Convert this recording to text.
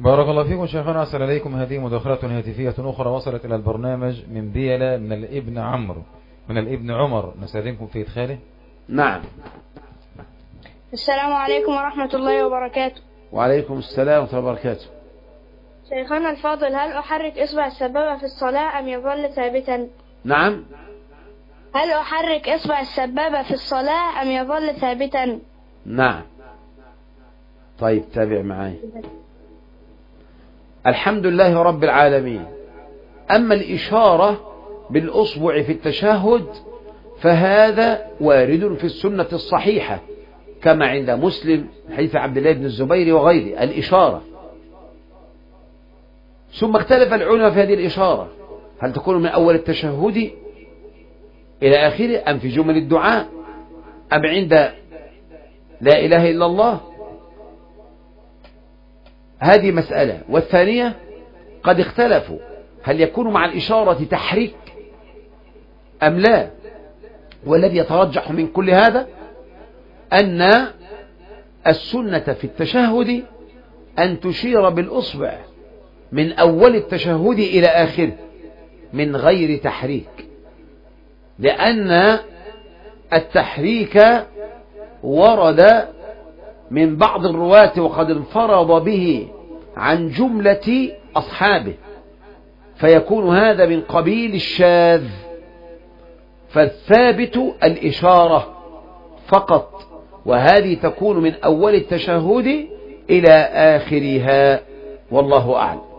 بارك الله فيكم شيخنا. أسأل عليكم. هذه مداخلة هاتفية أخرى وصلت إلى البرنامج من بيلة من الابن عمرو من الابن عمر، نستأذنكم في إدخاله. نعم. السلام عليكم ورحمة الله وبركاته. وعليكم السلام ورحمة الله وبركاته. شيخنا الفاضل، هل أحرك إصبع السبابة في الصلاة أم يظل ثابتا؟ نعم. هل أحرك إصبع السبابة في الصلاة أم يظل ثابتا؟ نعم. طيب تابع معي. الحمد لله رب العالمين. أما الإشارة بالأصبع في التشهد فهذا وارد في السنة الصحيحة كما عند مسلم حديث عبد الله بن الزبير وغيره الإشارة. ثم اختلف العلماء في هذه الإشارة، هل تكون من أول التشهد إلى آخره أم في جمل الدعاء أم عند لا إله إلا الله؟ هذه مسألة. والثانية قد اختلفوا هل يكون مع الإشارة تحريك أم لا. والذي يترجح من كل هذا أن السنة في التشهد أن تشير بالأصبع من أول التشهد إلى آخره من غير تحريك، لأن التحريك ورد من بعض الرواة وقد انفرض به عن جملة أصحابه، فيكون هذا من قبيل الشاذ. فالثابت الإشارة فقط، وهذه تكون من أول التشهد إلى آخرها، والله أعلم.